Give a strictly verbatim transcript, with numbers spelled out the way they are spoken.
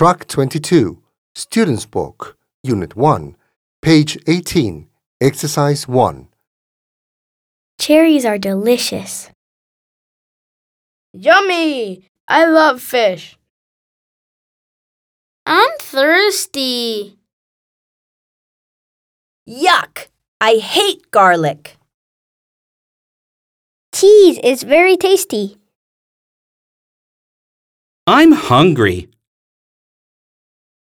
Track twenty-two, Student's Book, Unit one, page eighteen, Exercise one. Cherries are delicious. Yummy! I love fish. I'm thirsty. Yuck! I hate garlic. Cheese is very tasty. I'm hungry.